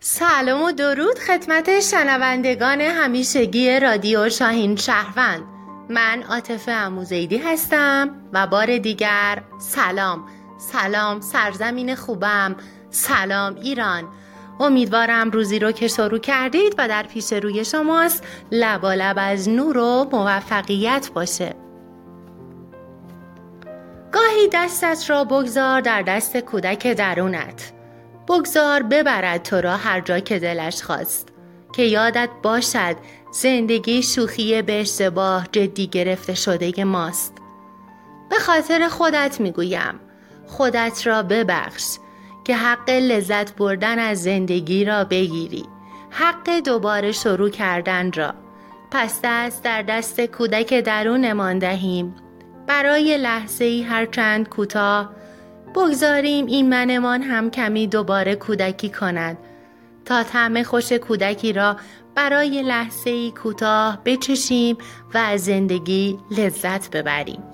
سلام و درود خدمت شنوندگان همیشگی رادیو شاهین شهروند. من عاطفه عموزیدی هستم و بار دیگر سلام سرزمین خوبم، سلام ایران. امیدوارم روزی رو که شروع کردید و در پیش روی شماست لبالب از نور و موفقیت باشه. گاهی دستت را بگذار در دست کودک درونت، بگذار ببرد تو را هر جا که دلش خواست، که یادت باشد زندگی شوخی به اشتباه جدی گرفته شده ماست. به خاطر خودت میگویم، خودت را ببخش که حق لذت بردن از زندگی را بگیری، حق دوباره شروع کردن را. پس دست در دست کودک درونمان دهیم، برای لحظه‌ای هرچند کوتاه بگذاریم این منمان هم کمی دوباره کودکی کند تا طعم خوش کودکی را برای لحظه‌ای کوتاه بچشیم و از زندگی لذت ببریم.